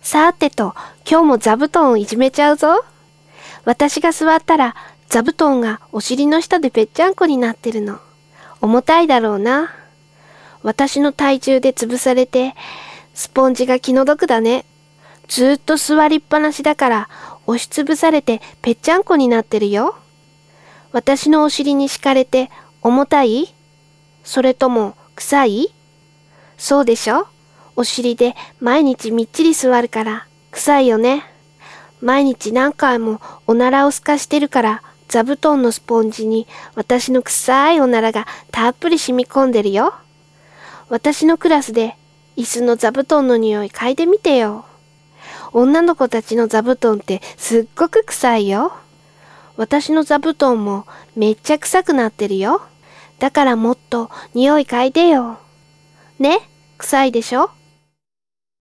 さてと、今日も座布団をいじめちゃうぞ。私が座ったら座布団がお尻の下でぺっちゃんこになってるの。重たいだろうな。私の体重で潰されて、スポンジが気の毒だね。ずーっと座りっぱなしだから押しつぶされてぺっちゃんこになってるよ。私のお尻に敷かれて重たい？それとも臭い？そうでしょ？お尻で毎日みっちり座るから臭いよね。毎日何回もおならをすかしてるから座布団のスポンジに私の臭いおならがたっぷり染み込んでるよ。私のクラスで椅子の座布団の匂い嗅いでみてよ。女の子たちの座布団ってすっごく臭いよ。私の座布団もめっちゃ臭くなってるよ。だからもっと匂い嗅いでよ。ね、臭いでしょ？